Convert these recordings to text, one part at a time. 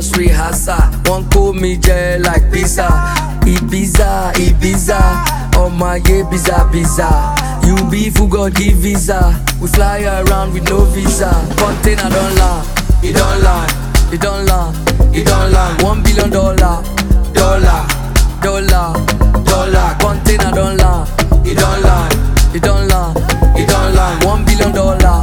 just rehearsal. One call me J like pizza. Ibiza, Ibiza. Oh my yeah, biza. You beef who God give visa. We fly around with no visa. Container don't land, it don't land, it don't land, it don't land. $1 billion, dollar. Container don't land, it don't land, it don't land, it don't land. $1 billion, dollar.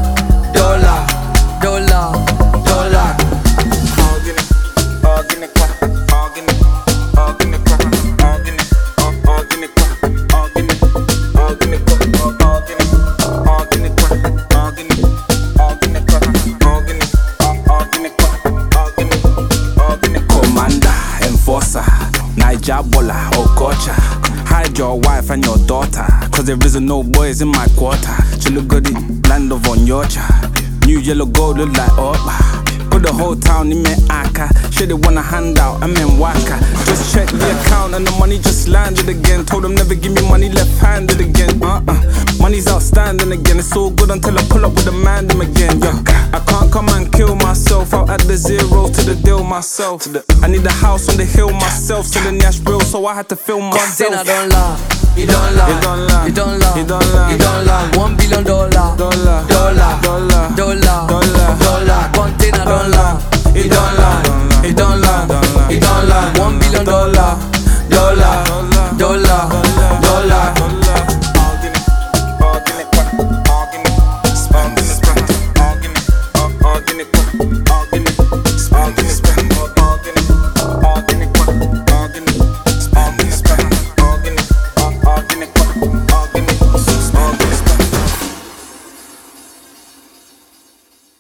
Jabola, oh gotcha. Hide your wife and your daughter, cause there isn't no boys in my quarter. Chilugodi, land of Onyocha. New yellow gold look like Oba. Put the whole town in me aka. Shit, they wanna hand out, I'm in waka. Just check the account and the money just landed again. Told them never give me money left-handed again. Money's outstanding again. It's all good until I pull up with a man them again. Yo, I can't come and kill myself. I'll add the zeros to the deal myself. I need a house on the hill myself. Selling Nash real, so I had to film myself. Container don't lie, it don't lie, it don't lie, it don't lie, it don't lie, it don't lie. $1 billion, dollar. Container don't lie, it don't lie.